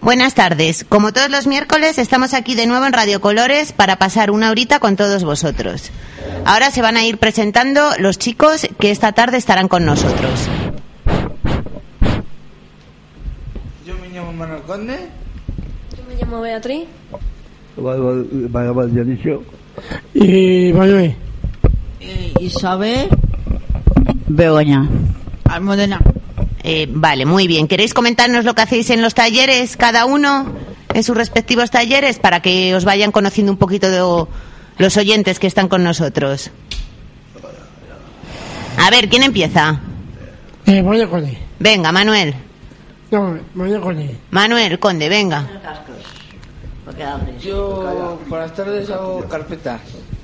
Buenas tardes. Como todos los miércoles, estamos aquí de nuevo en Radio Colores para pasar una horita con todos vosotros. Ahora se van a ir presentando los chicos que esta tarde estarán con nosotros. Yo me llamo Manuel Conde. Yo me llamo Beatriz. Y Manuel. Isabel. Begoña. Almudena. Vale, muy bien. ¿Queréis comentarnos lo que hacéis en los talleres, cada uno en sus respectivos talleres, para que os vayan conociendo un poquito de los oyentes que están con nosotros? A ver, ¿quién empieza? Manuel Conde. Venga, Manuel. No, Manuel Conde. Manuel Conde, venga. Yo por las tardes hago carpetas.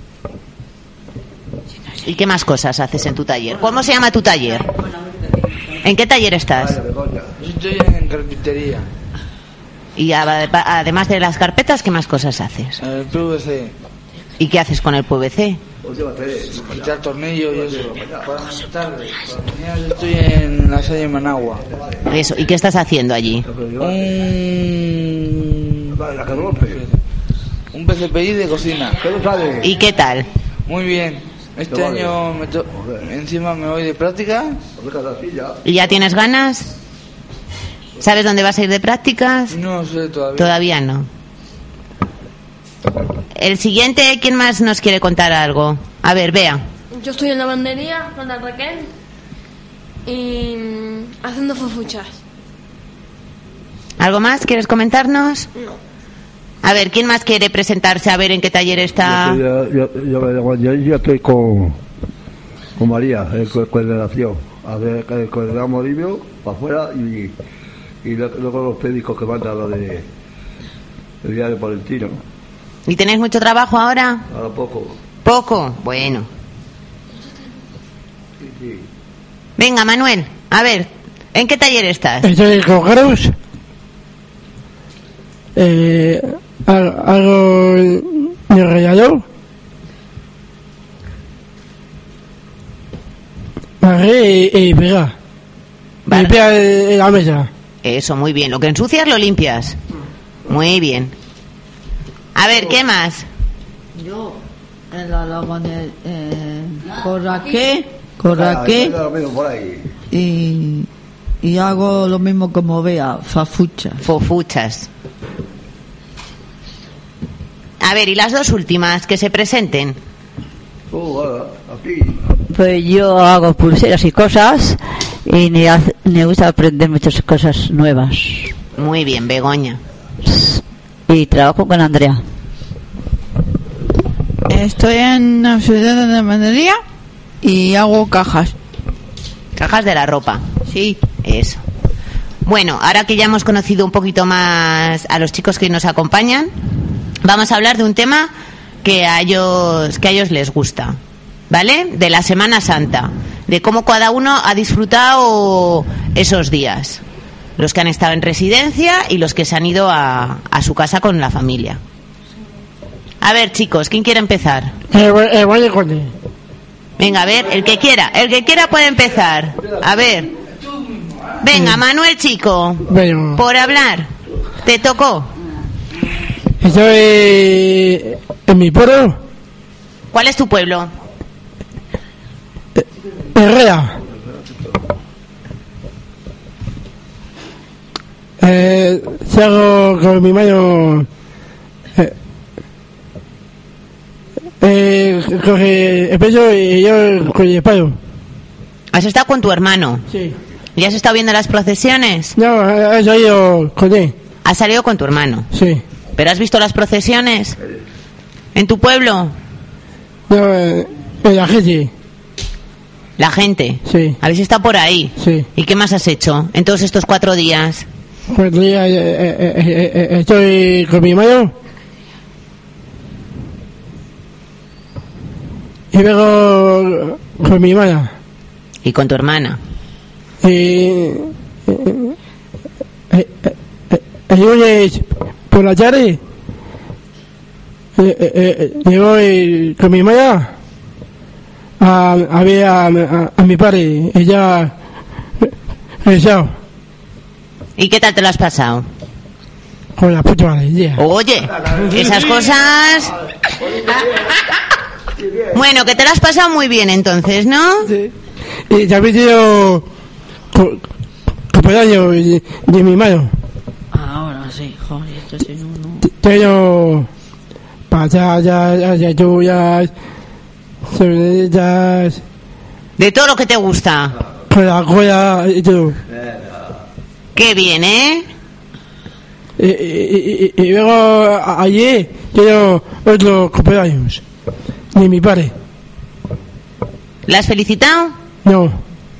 ¿Y qué más cosas haces en tu taller? ¿Cómo se llama tu taller? ¿En qué taller estás? Yo estoy en carpintería. Y además de las carpetas, ¿qué más cosas haces? El PVC. ¿Y qué haces con el PVC? Quitar tornillos y eso. Por las tardes. Por las mañanas yo estoy en la calle Managua. Eso. ¿Y qué estás haciendo allí? Un PCPI de cocina. ¿Y qué tal? Muy bien. Este año encima me voy de práctica. ¿Y ya tienes ganas? ¿Sabes dónde vas a ir de prácticas? No sé todavía. Todavía no. El siguiente, ¿quién más nos quiere contar algo? A ver, Bea. Yo estoy en lavandería con la Raquel y haciendo fofuchas. ¿Algo más quieres comentarnos? No. A ver, ¿quién más quiere presentarse? A ver en qué taller está. Yo estoy con María, en coordinación. Coordinamos libros para afuera y luego los periódicos que mandan lo de el diario Palentino. ¿Y tenéis mucho trabajo ahora? Ahora poco. ¿Poco? Bueno. Sí. Venga, Manuel, a ver, ¿en qué taller estás? Estoy con Carlos. Algo de rallador. Barré y pegar. Limpiar la mesa. Eso, muy bien. Lo que ensucias lo limpias. Muy bien. A ver, ¿qué más? Yo en la lavandería Corraqué y hago lo mismo como Bea, fofuchas. A ver, y las dos últimas, que se presenten. Pues yo hago pulseras y cosas y me gusta aprender muchas cosas nuevas. Muy bien, Begoña. Y trabajo con Andrea. Estoy en la ciudad de la lavandería y hago cajas. Cajas de la ropa. Sí. Eso. Bueno, ahora que ya hemos conocido un poquito más a los chicos que nos acompañan, vamos a hablar de un tema que a ellos les gusta, ¿vale? De la Semana Santa, de cómo cada uno ha disfrutado esos días, los que han estado en residencia y los que se han ido a su casa con la familia. A ver, chicos, ¿quién quiere empezar? Venga, a ver, el que quiera puede empezar. A ver, venga, Manuel, chico, por hablar, te tocó. Estoy en mi pueblo. ¿Cuál es tu pueblo? Herrera. Salgo con mi mano. Coge el peso y yo con el palo. ¿Has estado con tu hermano? Sí. ¿Y has estado viendo las procesiones? No, he salido con él. ¿Has salido con tu hermano? Sí. ¿Pero has visto las procesiones? ¿En tu pueblo? No, la gente. ¿La gente? Sí. ¿Habéis estado por ahí? Sí. ¿Y qué más has hecho en todos estos 4 días? 4 días estoy con mi mano. Y luego con mi hermana. ¿Y con tu hermana? El lunes por la tarde voy con mi hermana a ver a mi padre. Ella regresado. ¿Y qué tal te lo has pasado? con la puta alegría. Oye, esas cosas... Bueno, que te lo has pasado muy bien entonces, ¿no? Sí. Y también tengo cumpleaños de mi mano. Ahora sí, joder, esto sí no. Tengo patatas, aceitunas, cebollitas, De todo lo que te gusta. Coca-Cola y todo. Qué bien, ¿eh? Y luego ayer tengo otro cumpleaños de mi padre. ¿La has felicitado? No,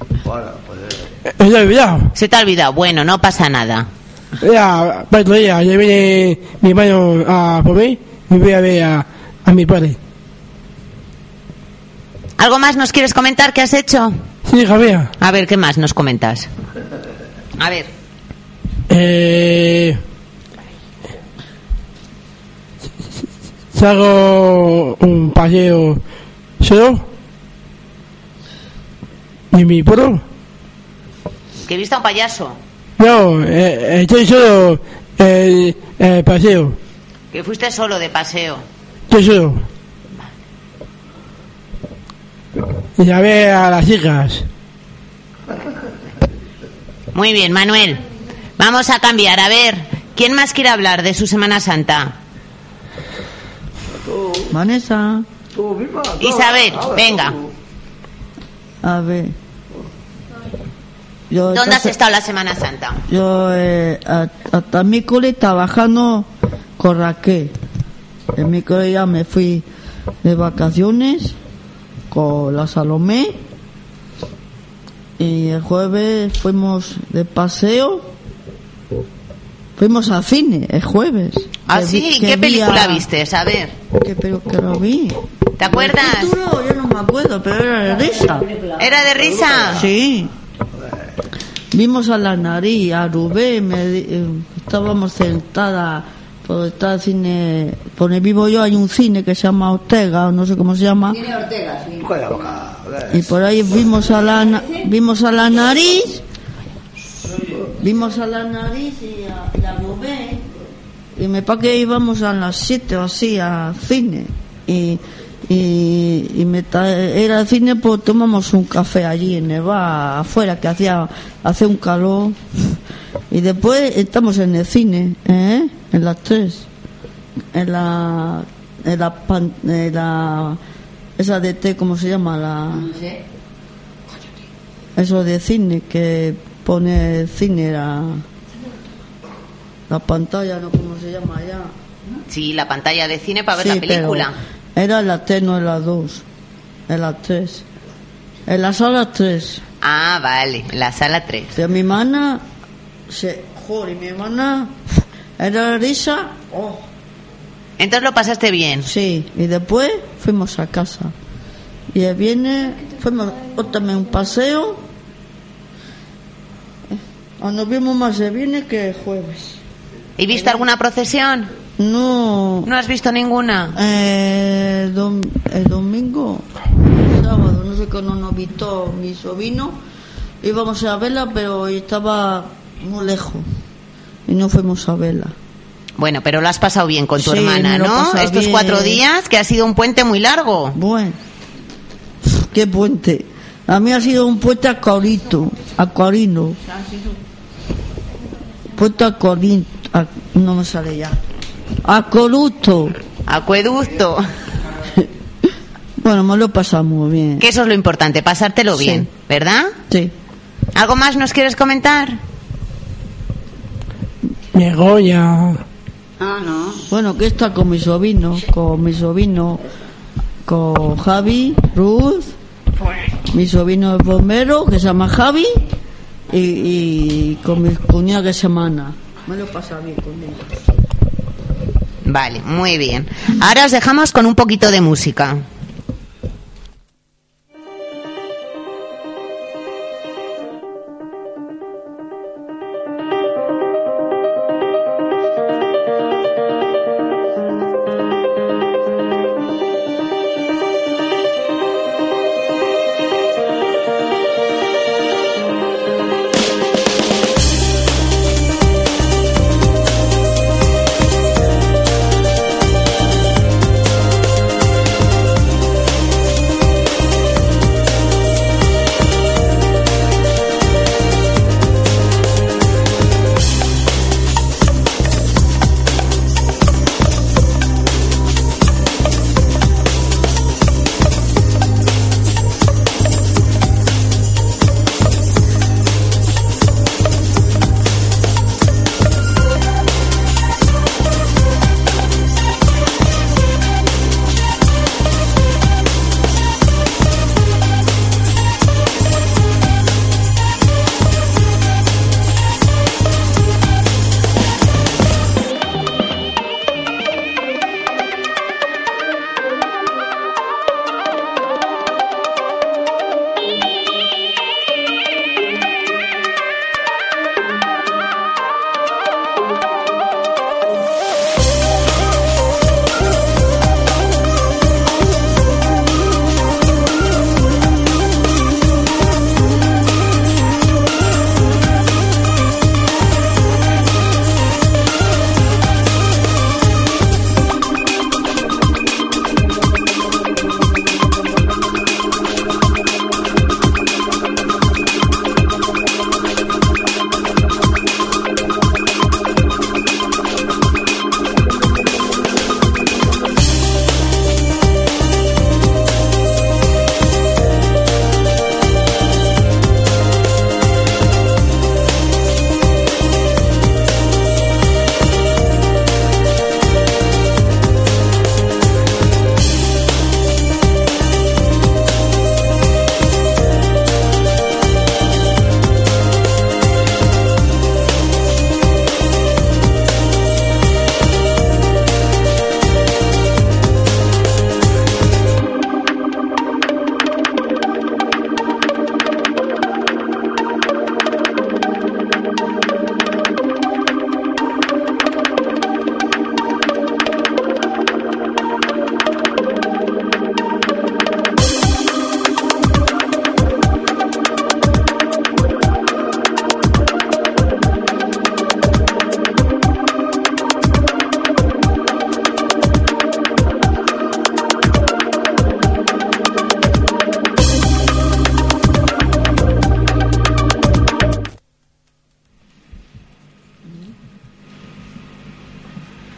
he olvidado. Se te ha olvidado. Bueno, no pasa nada. Ya, para otro día, ya viene mi hermano a por mí y voy a ver a mi padre. ¿Algo más nos quieres comentar que has hecho? Sí, Javier. A ver, ¿qué más nos comentas? A ver. Salgo un paseo solo y mi pueblo. Que he visto a un payaso. No, estoy solo paseo. Que fuiste solo de paseo. Estoy solo. Y a ver a las hijas. Muy bien, Manuel. Vamos a cambiar. A ver, ¿quién más quiere hablar de su Semana Santa? Vanessa, Isabel, venga. a ver. Yo ¿Dónde has estado la Semana Santa? Yo hasta miércoles trabajando con Raquel. El miércoles ya me fui de vacaciones con la Salomé y el jueves fuimos de paseo. Fuimos al cine el jueves. Ah, Que sí, vi- que ¿qué vi película a- viste? A ver, ¿Qué película vi? ¿te acuerdas? El título yo no me acuerdo, pero era de risa. ¿Era de risa? Sí. Vimos a la nariz, a Rubén, estábamos sentadas por estar cine, por donde vivo yo hay un cine que se llama Ortega, o no sé cómo se llama. Y por ahí vimos a la nariz, vimos a la nariz y a Rubén. Y me parece que íbamos a las 7 o así al cine. Y era el cine, pues tomamos un café allí en el bar afuera, que hace un calor. Y después estamos en el cine, en las 3. En la esa de té, ¿cómo se llama? Eso de cine que pone el cine, la pantalla, ¿no? ¿Cómo se llama allá? Sí, la pantalla de cine para ver Sí, la película. pero era la 3, no la 2. En la 3. En la sala 3. Ah, vale, la sala 3. De mi hermana, mi hermana era risa. Oh, Entonces lo pasaste bien. sí, y después fuimos a casa. Y el viernes fuimos también un paseo. Nos vimos más el viernes que el jueves. ¿Y viste alguna procesión? No. ¿No has visto ninguna? El domingo, el sábado, no sé cuándo nos invitó mi sobrino. Íbamos a verla, pero estaba muy lejos. Y no fuimos a verla. Bueno, pero lo has pasado bien con tu Sí, hermana, me lo he ¿no? pasado Estos bien. 4 días, que ha sido un puente muy largo. Bueno, qué puente. A mí ha sido un puente acuarino. Puente acuarino. No me sale ya. Acueducto. Acueducto. Bueno, me lo he pasado muy bien. Que eso es lo importante, pasártelo Sí. bien, ¿verdad? Sí. ¿Algo más nos quieres comentar? Begoña. Bueno, que está con mi sobrino, con Javi, Ruth, mi sobrino es bombero, que se llama Javi, y con mi cuñada que se llama Ana. Me lo pasa bien con ellos. Vale, muy bien. Ahora os dejamos con un poquito de música.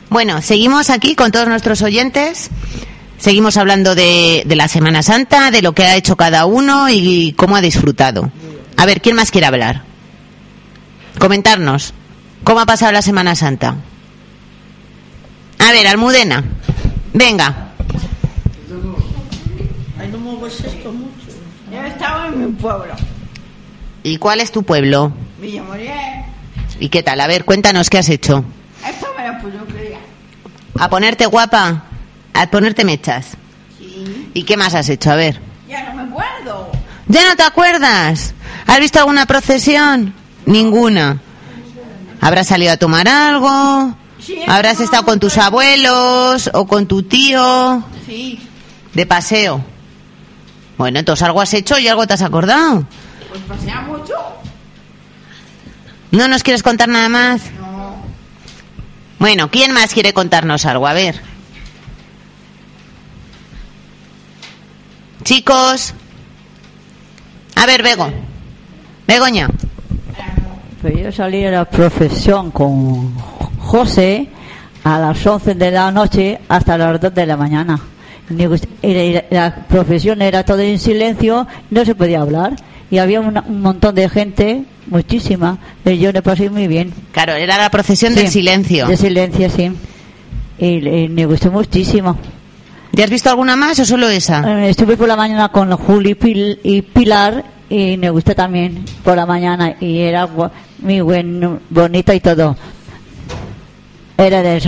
Bueno, seguimos aquí con todos nuestros oyentes. Seguimos hablando de la Semana Santa, de lo que ha hecho cada uno y cómo ha disfrutado. A ver, ¿quién más quiere hablar? Comentarnos cómo ha pasado la Semana Santa. A ver, Almudena, venga. Ay, no mueves esto mucho. Yo estaba en mi pueblo, ¿Y cuál es tu pueblo? Villamoriel. ¿Y qué tal? A ver, cuéntanos qué has hecho. Esto me lo puso creer. ¿A ponerte guapa? ¿A ponerte mechas? Sí. ¿Y qué más has hecho? A ver. Ya no me acuerdo. ¿Ya no te acuerdas? ¿Has visto alguna procesión? Ninguna. ¿Habrás salido a tomar algo? Sí, ¿Habrás estado con tus abuelos o con tu tío Sí. de paseo? Bueno, entonces algo has hecho y algo te has acordado. Pues pasea mucho. ¿No nos quieres contar nada más? No. Bueno, ¿quién más quiere contarnos algo? A ver. Chicos. A ver, Begoña. Pues yo salí a la profesión con José a las 11 de la noche hasta las 2 de la mañana. La profesión era todo en silencio, no se podía hablar. Y había un montón de gente, muchísima. Y yo le pasé muy bien. Claro, era la procesión del silencio. De silencio, sí. Y me gustó muchísimo. ¿Te has visto alguna más o solo esa? Estuve por la mañana con Juli y Pilar y me gustó también por la mañana y era muy bonito y todo. Era de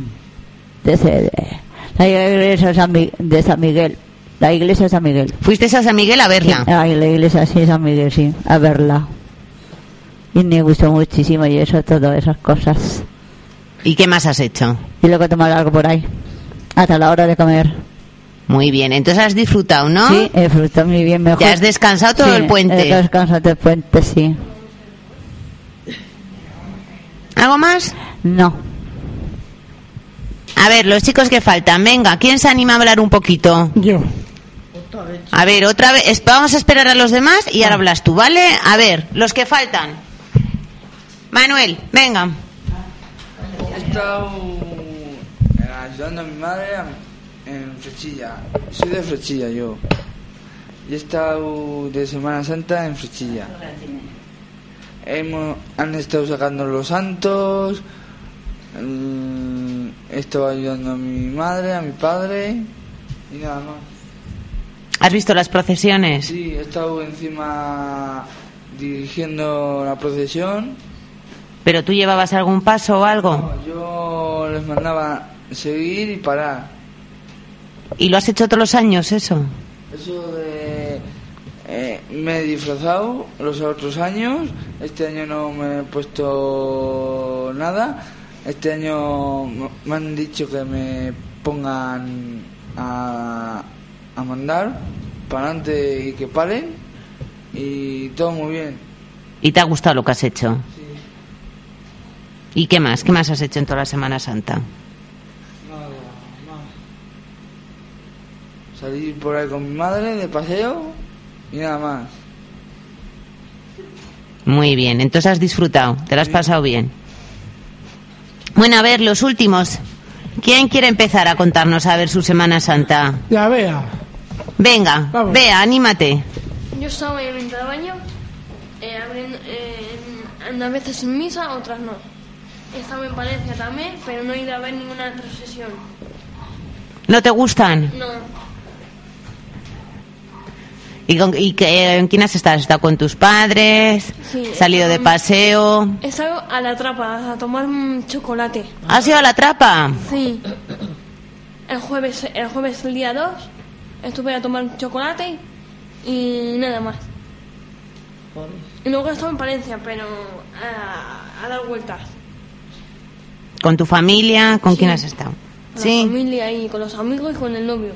la iglesia de San Miguel. La iglesia de San Miguel. ¿Fuiste a San Miguel a verla? Sí, la iglesia sí, San Miguel, sí, a verla. Y me gustó muchísimo y eso, todas esas cosas. ¿Y qué más has hecho? Y luego tomar algo por ahí. Hasta la hora de comer. Muy bien, entonces has disfrutado, ¿no? Sí, he disfrutado muy bien, mejor. ¿Te has descansado todo el puente? He descansado todo el puente, sí. ¿Algo más? No. A ver, los chicos que faltan, venga, ¿quién se anima a hablar un poquito? Yo. A ver, otra vez, vamos a esperar a los demás y ahora hablas tú, ¿vale? A ver, los que faltan. Manuel, venga. He estado ayudando a mi madre en Frechilla. Soy de Frechilla yo. Y he estado de Semana Santa en Frechilla. Han estado sacando los santos. He estado ayudando a mi madre, a mi padre y nada más. ¿Has visto las procesiones? Sí, he estado encima dirigiendo la procesión. ¿Pero tú llevabas algún paso o algo? No, yo les mandaba seguir y parar. ¿Y lo has hecho todos los años eso? Eso de... me he disfrazado los otros años. Este año no me he puesto nada. Este año me han dicho que me pongan a mandar para adelante y que paren. Y todo muy bien. ¿Y te ha gustado lo que has hecho? Sí. ¿Y qué más? ¿Qué más has hecho en toda la Semana Santa? Nada más. Salir por ahí con mi madre de paseo y nada más. Muy bien, entonces has disfrutado, te lo has pasado bien. Bueno, a ver, los últimos. ¿Quién quiere empezar a contarnos a ver su Semana Santa? La vea. Venga, Vamos. Bea, anímate. Yo estaba en el baño, unas veces en misa, otras no. Estaba en Valencia también, pero no he ido a ver ninguna procesión. ¿No te gustan? No, ¿Y quién has estado? ¿Has estado con tus padres? Sí, ¿Salido de paseo? he estado a la trapa a tomar un chocolate. ¿Has ido a la trapa? Sí. El jueves el día 2, estuve a tomar un chocolate y nada más. Y luego he estado en Palencia, pero a dar vueltas. ¿Con tu familia? ¿Con quién has estado? Con Sí. la familia y con los amigos y con el novio.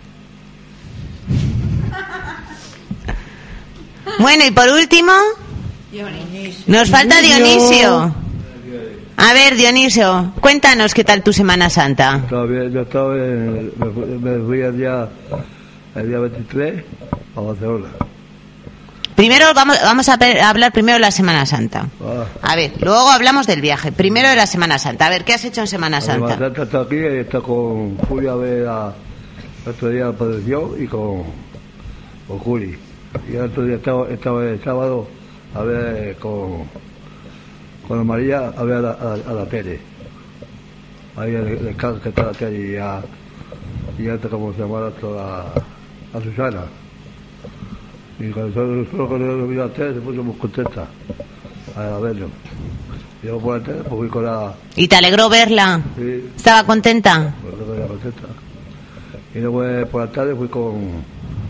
Bueno, y por último, nos falta Dionisio. A ver, Dionisio, cuéntanos qué tal tu Semana Santa. Todavía yo estaba me fui el día 23 a Barcelona. Primero vamos a hablar primero de la Semana Santa. A ver, luego hablamos del viaje. Primero de la Semana Santa. A ver, ¿qué has hecho en Semana Santa? Semana Santa está aquí, está con Julia a ver el otro día la procesión y con Juli. Y el otro día estaba el sábado a ver con María a ver a la tele. Ahí el caso que está la tele y ya está como se llama a Susana. Y cuando nosotros lo vimos a la tele se puso muy contenta a verlo. Y luego por la tele pues fui con la... ¿Y te alegró verla? Sí. ¿Estaba contenta? Pues estaba contenta. Y luego por la tarde fui con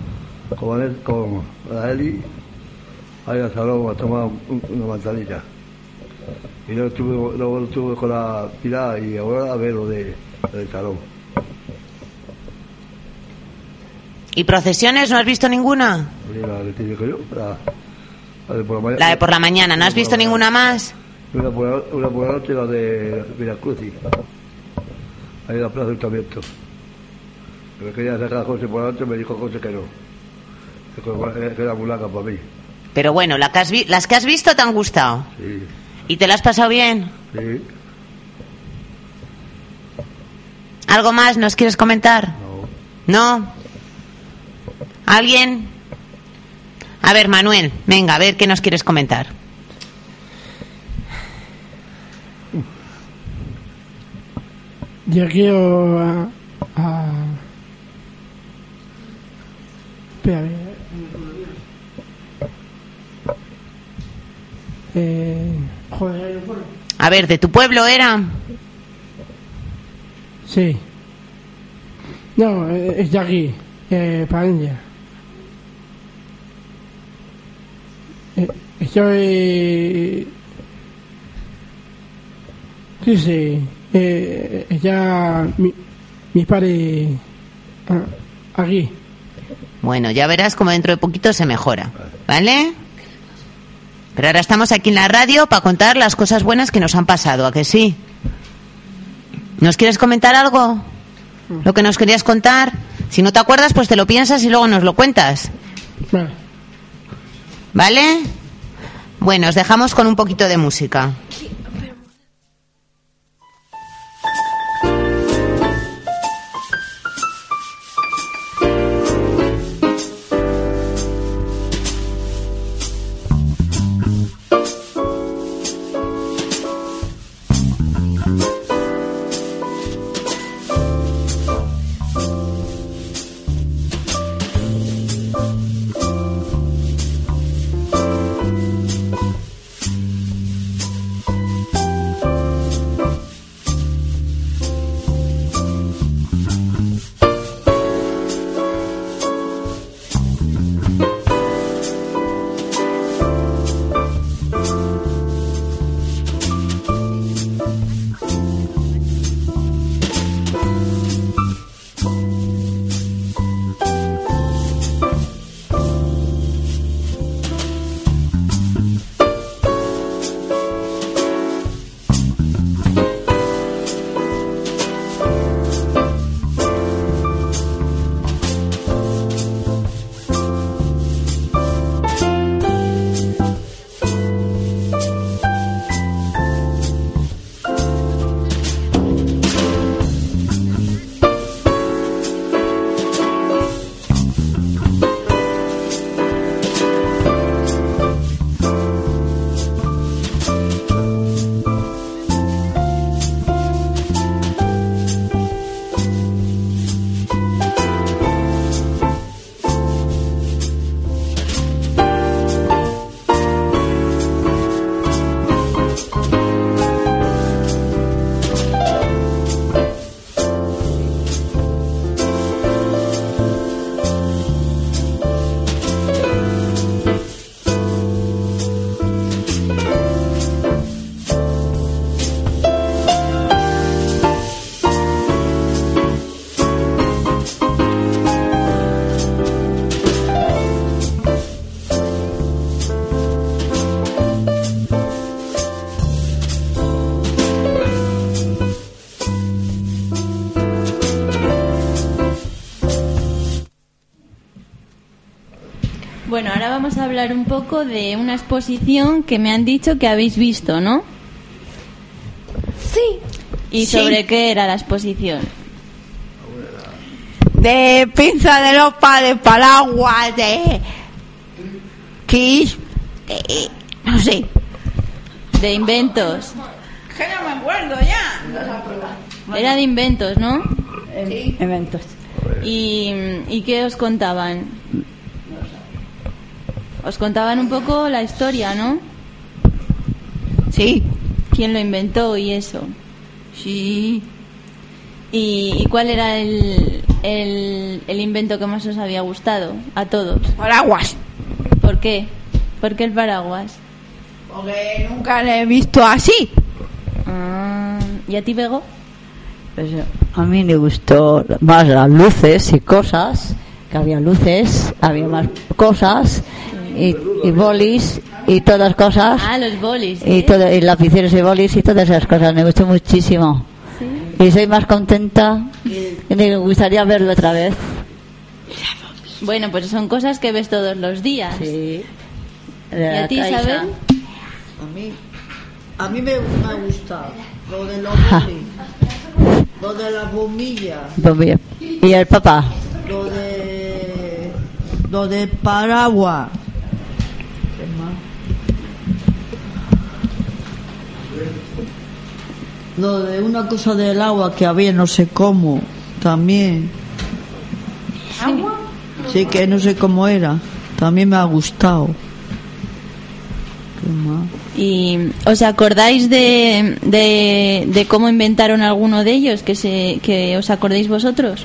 la Eli ahí al salón a tomar una manzanilla. Y luego estuve con la Pilar y ahora a ver lo del salón. ¿Y procesiones no has visto ninguna? La que te digo yo, la de por la mañana. La de por la mañana, ¿no has visto ninguna más? Una por la noche, la de Veracruz. Ahí en la plaza del Ayuntamiento. Me quería sacar a José por la noche, me dijo José que no. Que era muy larga para mí. Pero bueno, las que has visto te han gustado. Sí. ¿Y te la has pasado bien? Sí. ¿Algo más nos quieres comentar? No. ¿No? ¿Alguien? A ver, Manuel, venga, a ver qué nos quieres comentar. Yo quiero espera, joder, A ver, ¿de tu pueblo era? sí. No, es de aquí, Palencia. Estoy... sí, ya mis padres aquí. Bueno, ya verás como dentro de poquito se mejora, ¿vale? Pero ahora estamos aquí en la radio para contar las cosas buenas que nos han pasado, ¿a que sí? ¿Nos quieres comentar algo? ¿Lo que nos querías contar? Si no te acuerdas, pues te lo piensas y luego nos lo cuentas. Vale. ¿Vale? Bueno, os dejamos con un poquito de música. Bueno, ahora vamos a hablar un poco de una exposición que me han dicho que habéis visto, ¿no? Sí. ¿Y sobre qué era la exposición? De pinza de ropa, de paraguas, de kiss, no sé. De inventos. Que no me acuerdo ya. Era de inventos, ¿no? Sí. Eventos. ¿Y qué os contaban? Os contaban un poco la historia, ¿no? Sí. ¿Quién lo inventó y eso? Sí. ¿Y cuál era el invento que más os había gustado? A todos. Paraguas. ¿Por qué? ¿Por qué el paraguas? Porque nunca lo he visto así. ¿Y a ti, Bego? Pues a mí me gustó más las luces y cosas, que había luces, había más cosas y bolis y todas cosas. Ah, los bolis. Y lapiceros y bolis y todas esas cosas. Me gustó muchísimo. ¿Sí? Y soy más contenta y me gustaría verlo otra vez. Bueno, pues son cosas que ves todos los días. Sí. ¿Y a ti, Isabel? A mí me ha gustado lo de los bolis, lo de las bombillas, ¿Y el papá? lo de paraguas. Lo de una cosa del agua que había no sé cómo también. ¿Agua? Sí, que no sé cómo era. También me ha gustado. ¿Qué más? ¿Y os acordáis de cómo inventaron alguno de ellos? ¿Que os acordéis vosotros?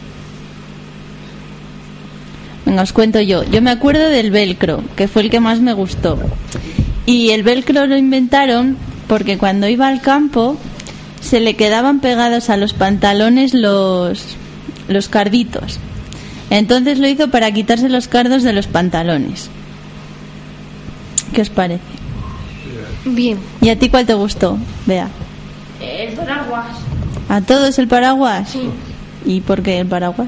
Venga, os cuento yo. Yo me acuerdo del velcro, que fue el que más me gustó. Y el velcro lo inventaron porque cuando iba al campo se le quedaban pegados a los pantalones los carditos. Entonces lo hizo para quitarse los cardos de los pantalones. ¿Qué os parece? Bien. ¿Y a ti cuál te gustó, Bea? El paraguas. ¿A todos el paraguas? Sí. ¿Y por qué el paraguas?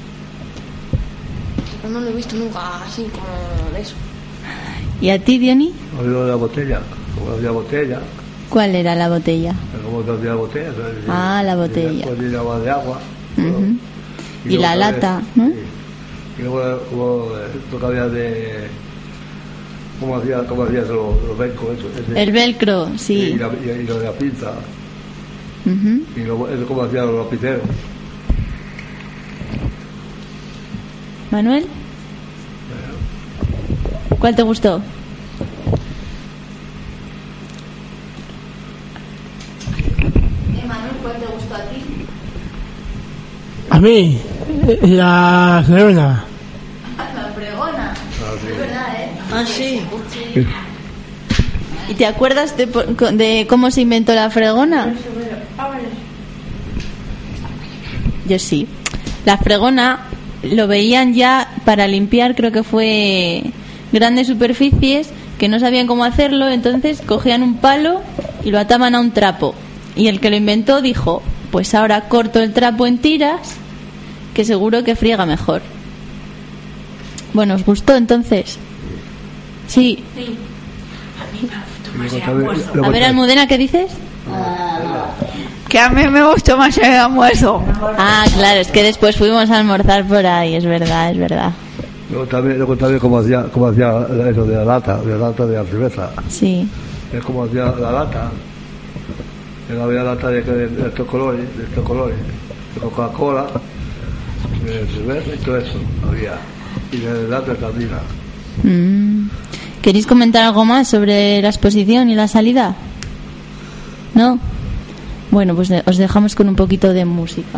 No lo he visto nunca así como eso. ¿Y a ti, Diony? Lo de la botella, como había botella, ¿Cuál era la botella? como había botella. Ah, la botella. Después agua de agua. Ujú. Y la luego lata, ¿no? Sí. Y luego lo que había de... ¿Cómo hacías los velcros? El velcro, sí. Y lo de la pinza. Ujú. Y luego eso como hacían los lapiceros. ¿Manuel? ¿Cuál te gustó? Manuel, ¿cuál te gustó a ti? A mí, la fregona. La fregona. Es verdad, ¿eh? Ah, sí. ¿Y te acuerdas de cómo se inventó la fregona? Yo sí. La fregona lo veían ya para limpiar, creo que fue grandes superficies que no sabían cómo hacerlo, entonces cogían un palo y lo ataban a un trapo. Y el que lo inventó dijo, pues ahora corto el trapo en tiras, que seguro que friega mejor. Bueno, ¿os gustó entonces? Sí. A ver, Almudena, ¿qué dices? Que a mí me gustó más el almuerzo. Ah, claro, es que después fuimos a almorzar por ahí, es verdad, es verdad. Luego también cómo hacía eso de la lata de la cerveza. Sí. Es como hacía la lata. Había lata de estos colores, de Coca-Cola, de cerveza y todo eso había. Y de lata también. ¿Queréis comentar algo más sobre la exposición y la salida? ¿No? Bueno, pues os dejamos con un poquito de música.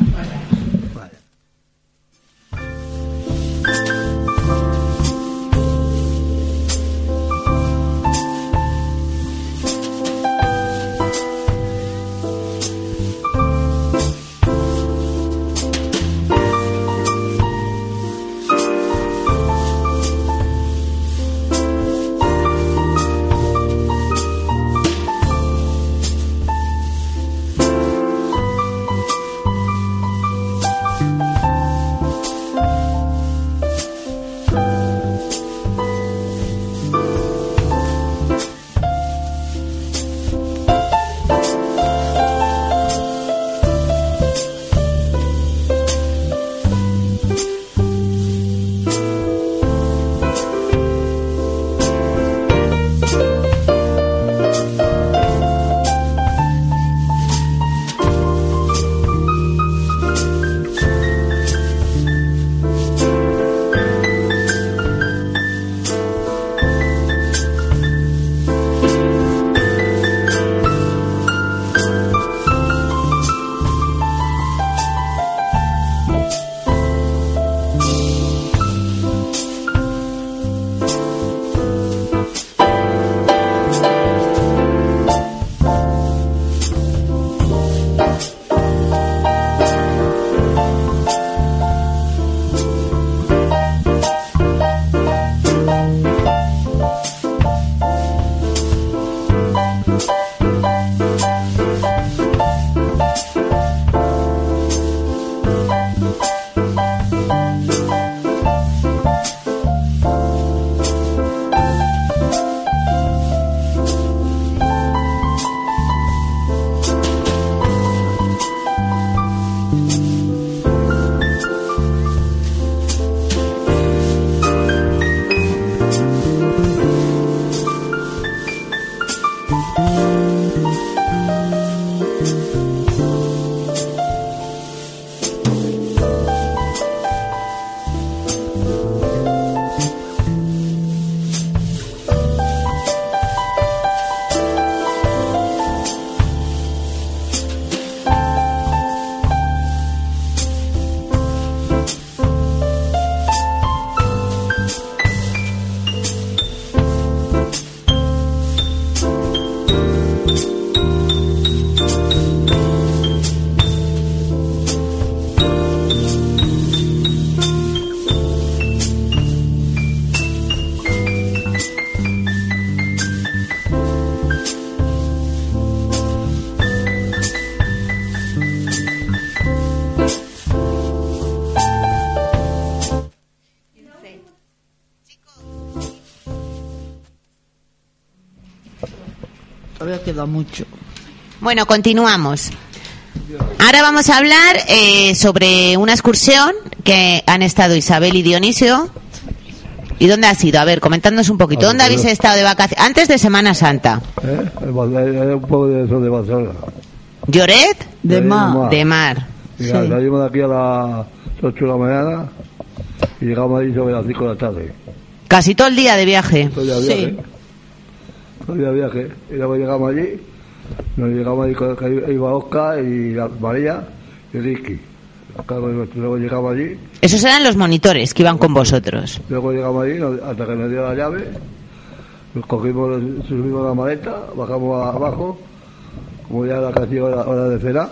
Todavía queda mucho. Bueno, continuamos. Ahora vamos a hablar sobre una excursión que han estado Isabel y Dionisio. ¿Y dónde has ido? A ver, comentándonos un poquito. ¿Dónde habéis estado de vacaciones? Antes de Semana Santa. Un poco de eso de Barcelona. ¿Lloret? De mar. De mar. Y salimos de aquí a las 8 de la mañana y llegamos ahí sobre las 5 de la tarde. Casi todo el día de viaje. Todo el día de viaje. Todo el día de viaje. Y luego llegamos allí. Nos llegamos allí con iba Oscar y María y Ricky. Luego llegamos allí. Esos eran los monitores que iban con vosotros. Luego llegamos allí hasta que nos dio la llave. Nos cogimos, subimos la maleta, bajamos abajo. Como ya era casi hora de cena.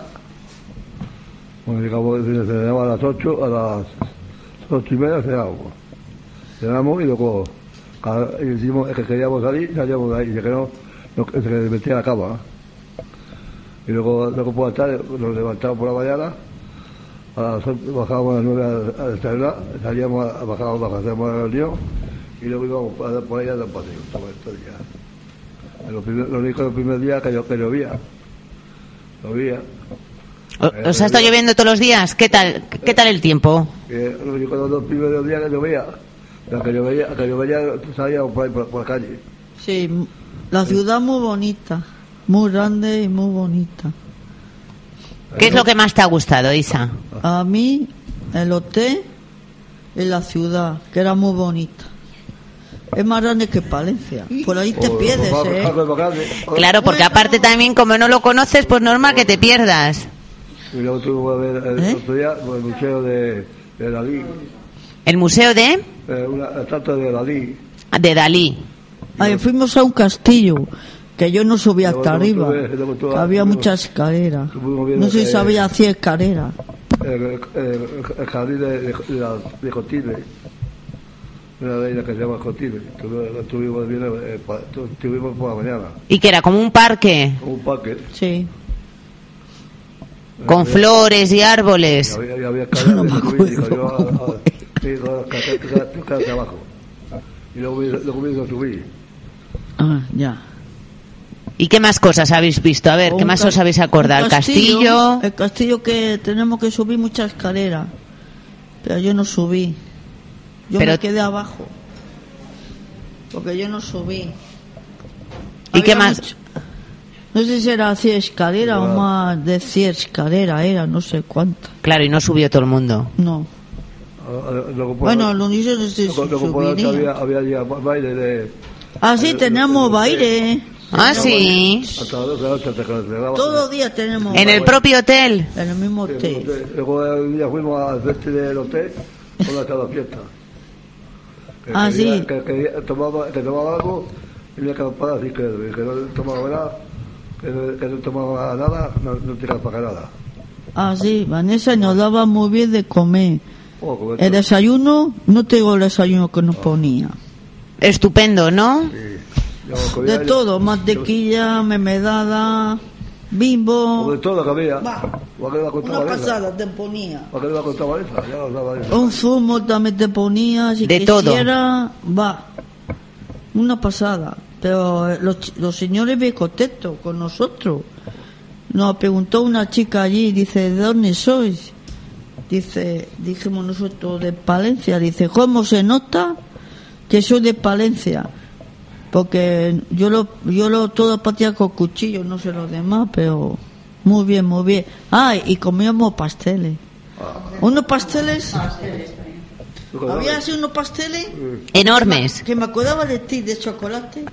Bueno, llegamos a las 8, a las 8:30 cenamos y luego hicimos que queríamos salir, salíamos de ahí, y que no, se metía a la cama. Y luego por la tarde nos levantamos por la mañana, a las 8, bajábamos a las 9 a desayunar, salíamos bajábamos a hacer la reunión y luego íbamos por ahí a dar un paseo todo el día. Lo único el primer día que llovía. ¿Os ha estado lloviendo todos los días? ¿Qué tal el tiempo? Lo único los primeros días que llovía. Que llovía salíamos por ahí por la calle. Sí, la ciudad muy bonita, muy grande y muy bonita. ¿Qué es lo que más te ha gustado, Isa? A mí, el hotel y la ciudad, que era muy bonita. Es más grande que Palencia. Por ahí te pierdes, Claro, porque aparte también, como no lo conoces, pues normal que te pierdas. Y luego tuve que ver el otro día el museo de Dalí. ¿El museo de? Una estatua de Dalí. De Dalí. Ahí fuimos a un castillo, que yo no subí hasta arriba, que había muchas escaleras. No sé si sabía hacer escaleras. El jardín de Jotile. Una de ellas que se llama Jotile. Estuvimos por la mañana. ¿Y que era como un parque? Un parque. Sí. Con flores y árboles. Había no me acuerdo. Abajo. Y luego me hizo subir. Ah, ya. ¿Y qué más cosas habéis visto? A ver, ¿qué más os habéis acordado? ¿El castillo? El castillo, que tenemos que subir muchas escaleras. Pero yo no subí. Yo me quedé abajo. Porque yo no subí. ¿Y qué más? No sé si era 100 escaleras o más de 100 escaleras, era no sé cuántas. Claro, y no subió todo el mundo. No. Bueno, lo único no sé si subiría. Había baile de... Ah, sí, tenemos baile. Ah, sí. Todos los días tenemos ¿En el propio hotel? En el mismo hotel. Luego un día fuimos al frente del hotel con la fiesta. Sí. Que tomaba algo y le acampaba así que no tomaba nada. Que no tomaba nada, no tiraba para nada. Ah, sí, Vanessa nos daba muy bien de comer. El desayuno, no tengo el desayuno que nos ponía. Estupendo, ¿no? Sí. De todo, mantequilla, mermelada, Bimbo. De todo que había. Una pasada te ponía. ¿Para qué le va a contar Vanessa? Ya lo sabe Vanessa. Un zumo también te ponía, si de quisiera, va. Una pasada. Pero los señores bien contentos con nosotros. nos preguntó una chica allí, dice, ¿de dónde sois? Dice, dijimos nosotros de Palencia. Dice, ¿cómo se nota que soy de Palencia? Porque yo lo todo patía con cuchillo, no sé los demás, pero muy bien, muy bien. Y comíamos pasteles. Unos pasteles. Había así unos pasteles enormes. Que me acordaba de ti, de chocolate.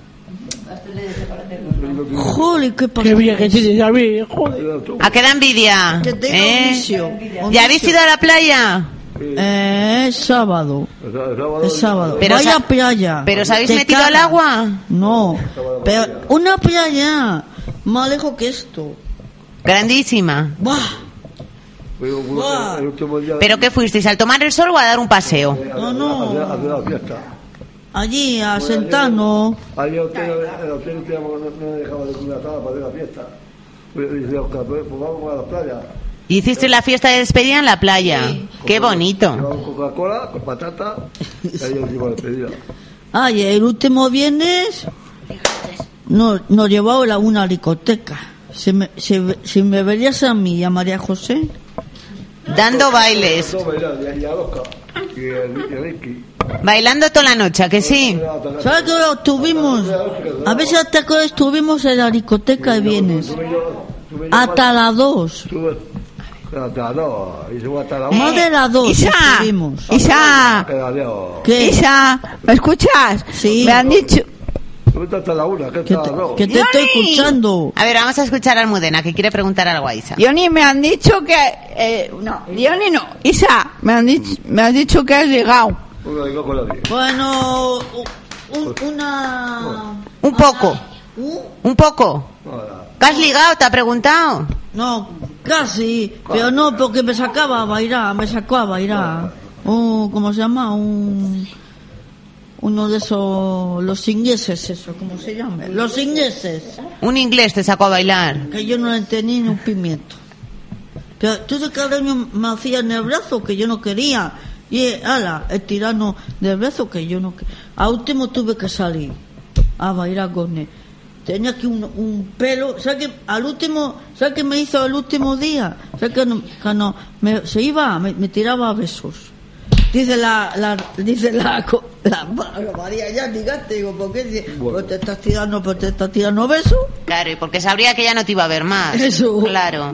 Joder, qué Qué bien que tienes, David, joder. ¿A qué da envidia? Que tengo vicio. ¿Ya habéis ido a la playa? Es sábado. Es sábado. Pero vaya playa. ¿Pero os habéis Te metido cagas. al agua? No. Pero una playa más lejos que esto. Grandísima. ¡Buah! ¿Pero qué fuisteis? ¿Al tomar el sol o a dar un paseo? No. Hacer la fiesta. Allí, a sentarnos. Allí el hotel no dejaba de comer para hacer la fiesta. Pues dice Oscar, pues vamos a la playa. Hiciste la fiesta de despedida en la playa. Sí. Qué bonito. Llevamos Coca-Cola, con patata, y ahí hicimos la despedida. Y el último viernes nos llevaba a una discoteca. Si me verías a mí y a María José, Dando bailes. Y a Oscar, y el Ricky. Bailando toda la noche, ¿a que sí? ¿sabes que estuvimos? A veces hasta que estuvimos en la discoteca de viernes. Hasta las 2. Hasta la Más de las 2 Isa, estuvimos. Isa, ¿Qué? Isa, ¿me escuchas? Sí. Me han dicho. Hasta la 1, Que te estoy escuchando. A ver, vamos a escuchar a Almudena, que quiere preguntar algo a Isa. Johnny, me han dicho que. No, Johnny no. Isa, me han dicho que has llegado. Bueno, una... Un poco. Un poco. ¿Qué has ligado? ¿Te ha preguntado? No, casi, pero no, porque me sacó a bailar. ¿Cómo se llama? Uno de esos, los ingleses, eso, ¿cómo se llama? Los ingleses. Un inglés te sacó a bailar. Que yo no le entendí ni un pimiento. Pero tú de cada año me hacías en el brazo que yo no quería. Y el tirano del brazo que yo no quería. A último tuve que salir a bailar con él. Tenía aquí un pelo. ¿Sabes qué? ¿Sabes qué me hizo el último día? ¿Sabes que se iba, me tiraba a besos? Dice la María, ya digaste, digo, ¿por qué? Pues te estás tirando besos. Claro, y porque sabría que ya no te iba a ver más. Eso. Claro.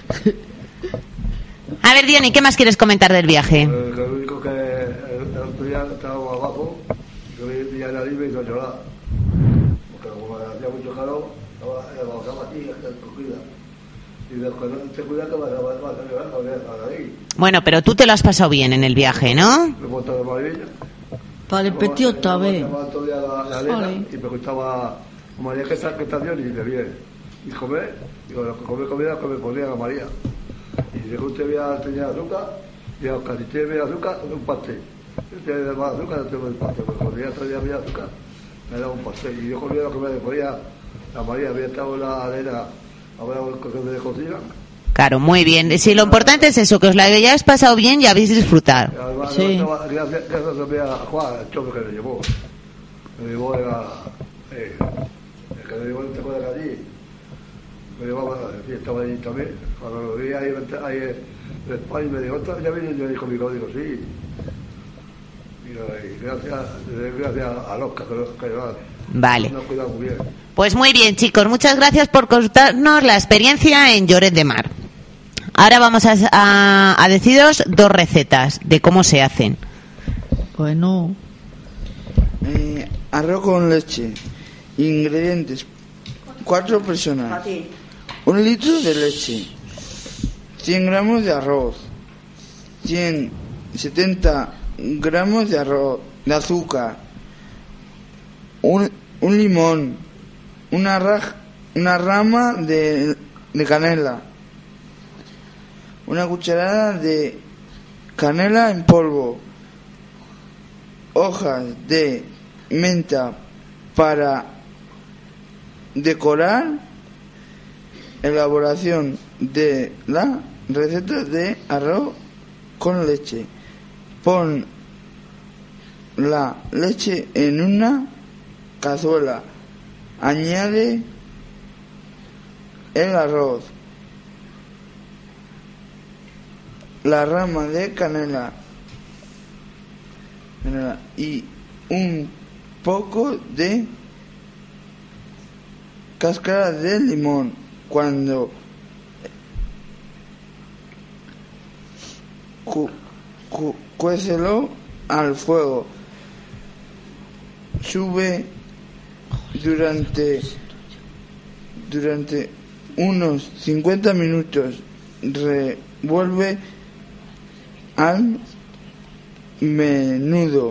A ver, Diony, ¿qué más quieres comentar del viaje? Lo único que el otro día estábamos abajo, yo vi a nadie y me hizo llorar. Porque como hacía mucho calor, estaba aquí, cogida. Y después no te cuidas que vas a llorar a ahí. Bueno, pero tú te lo has pasado bien en el viaje, ¿no? Me he montado de maravilla. Para repetir otra vez. Me todo el día la arena y me gustaba, María, ¿qué está bien? Y dice, bien. Y comer, digo, lo que comer comida que me ponía la María. Y según tenía azúcar, y Oscar, si tiene azúcar, un pastel. Si tiene más azúcar, no tengo el pastel. Porque cuando ya traía mi azúcar, me daba un pastel. Y yo comía lo que me ponía la María, había estado en la arena, ahora que me cocina. Claro, muy bien. Si lo importante es eso, que os la hayáis pasado bien y habéis disfrutado. Además, Sí. Gracias también a Juan, el chofer que me llevó. Me llevó el que me llevó el teco de allí. Me llevaba, estaba allí también. Cuando lo vi ahí en España, me dijo, ¿ya viene yo con mi código? Sí. Y gracias a Oscar, que Vale. nos cuidado muy bien. Pues muy bien, chicos. Muchas gracias por contarnos la experiencia en Lloret de Mar. Ahora vamos a deciros 2 recetas de cómo se hacen. Bueno, Arroz con leche. Ingredientes: 4 personas. 1 litro de leche. 100 gramos de arroz. 170 gramos de azúcar. Un limón. Una rama de canela. Una cucharada de canela en polvo. Hojas de menta para decorar. Elaboración de la receta de arroz con leche. Pon la leche en una cazuela. Añade el arroz la rama de canela y un poco de cáscara de limón. Cuando cuécelo al fuego. Sube durante unos 50 minutos. Revuelve al menudo.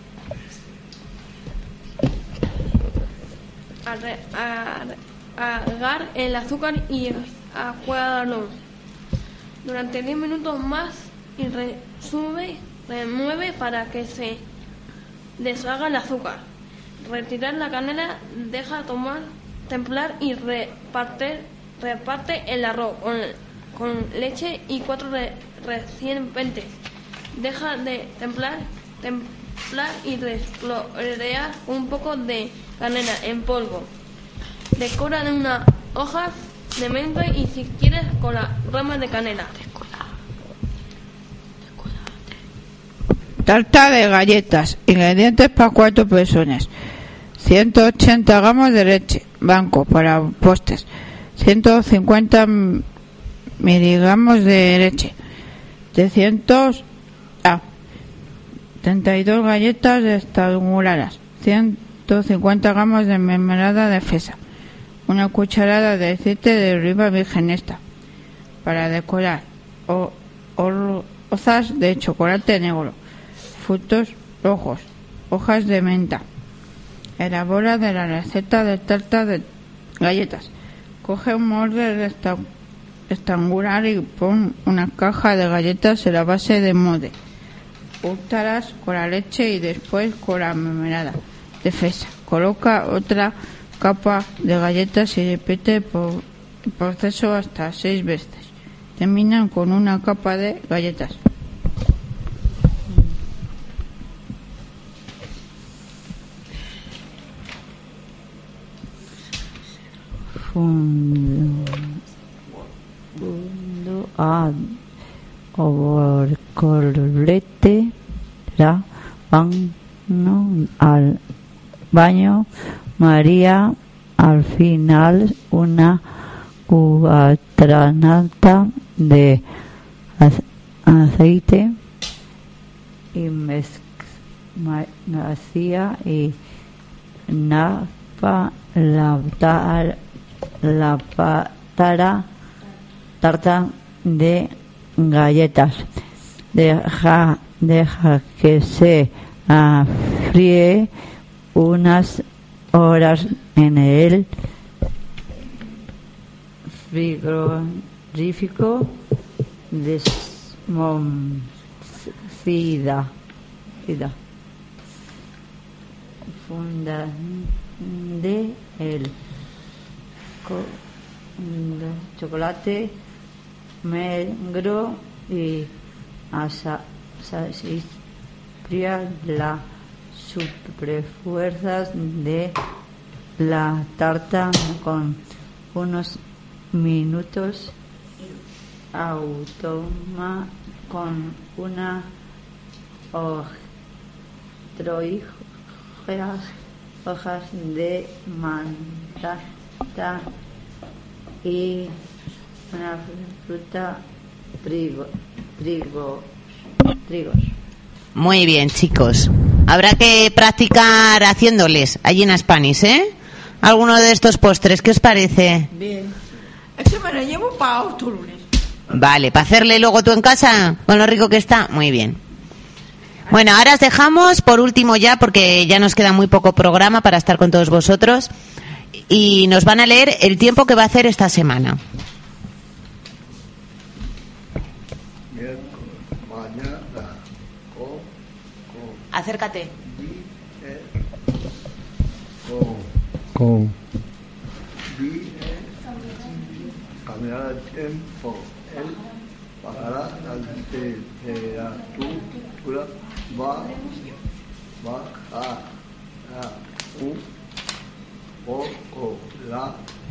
Agregar el azúcar y acuarlo durante 10 minutos más y remueve para que se deshaga el azúcar. Retirar la canela, deja templar y reparte el arroz con leche y 4 recipientes. Deja de templar y espolvorear un poco de canela en polvo. Decora de unas hojas de menta y si quieres con las ramas de canela. Tarta de galletas. Ingredientes para 4 personas. 180 gramos de leche blanco para postres. 150 miligramos de leche. 32 galletas rectangulares. 150 gramos de mermelada de fresa. Una cucharada de aceite de oliva virgen extra. Para decorar. Hozas de chocolate negro. Frutos rojos. Hojas de menta. Elabora de la receta de tarta de galletas. Coge un molde rectangular y pon una caja de galletas en la base de molde. Úntalas con la leche y después con la mermelada de fresa. Coloca otra capa de galletas y repite el proceso hasta 6 veces. Terminan con una capa de galletas. Fundo a corlete la al baño María al final una cucharada de aceite y mezcla y napa la tarta de galletas. Deja que se fríe unas horas en el frigorífico desmoncida. Funda de el chocolate negro y asasistría la superfuerzas de la tarta con unos minutos. Automa con una hojas de manta y una fruta trigos. Muy bien, chicos. Habrá que practicar haciéndoles allí en Spanish, ¿eh? Alguno de estos postres, ¿qué os parece? Bien. Eso me lo llevo para otro lunes. Vale, para hacerle luego tú en casa, con lo rico que está. Muy bien. Bueno, ahora os dejamos por último ya, porque ya nos queda muy poco programa para estar con todos vosotros. Y nos van a leer el tiempo que va a hacer esta semana. Acércate. Cambiará el tiempo. Él bajará la temperatura. Bajará un poco la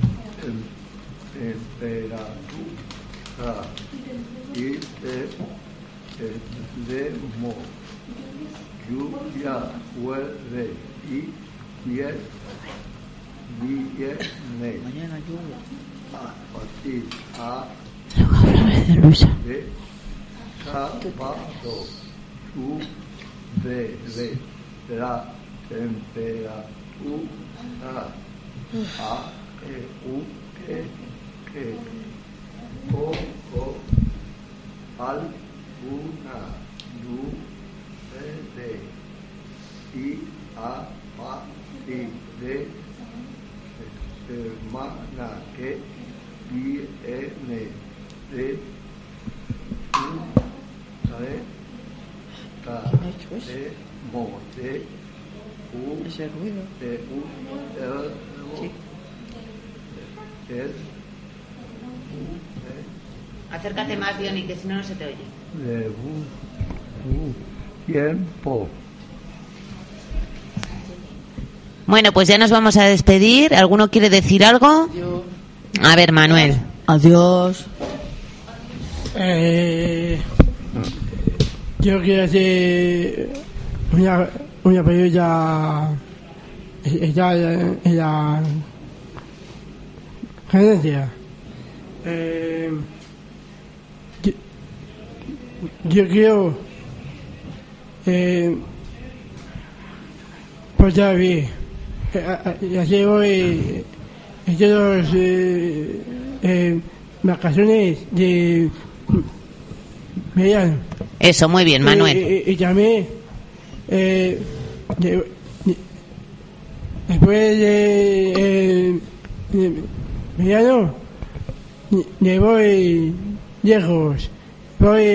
temperatura. Y de mo, lluvia, huele y bien, viene. Mañana lluvia. A partir a de Luisa. de sábado, sube la temperatura a que poco alguna nube y a partir de semana que viene de Ese ruido. Acércate más, Diony, que si no, no se te oye. Tiempo. Bueno, pues ya nos vamos a despedir. ¿Alguno quiere decir algo? A ver, Manuel. Adiós. Yo quiero hacer una pregunta en la gerencia. Yo quiero portar bien. Así voy todas vacaciones de verano. Eso, muy bien, Manuel. Y también después de verano me voy lejos. Voy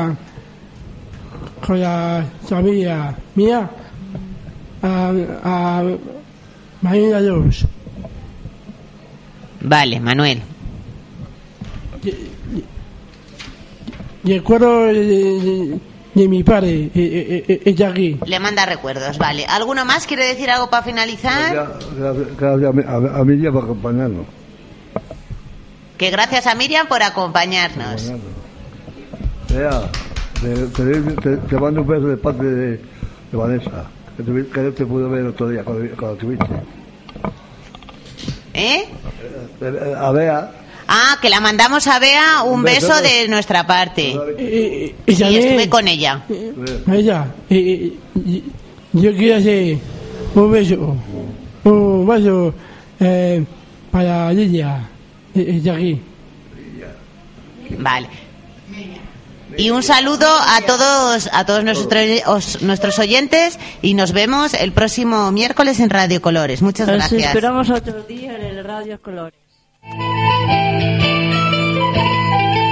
con la familia mía a Marina 2. Vale, Manuel. Y el cuadro de mi padre está aquí. Le manda recuerdos, vale. ¿Alguno más quiere decir algo para finalizar? Gracias a Miriam por acompañarnos. Que gracias a Miriam por acompañarnos. Vea, te mando un beso de parte de Vanessa, que no te pude ver el otro día cuando tuviste. A Bea. Ah, que la mandamos a Bea un beso de nuestra parte. Y Sí, estuve con ella. Yo quiero hacer un beso para Lidia, de aquí. Vale. Y un saludo a todos nuestros oyentes y nos vemos el próximo miércoles en Radio Colores. Muchas Nos gracias. esperamos otro día en el Radio Colores.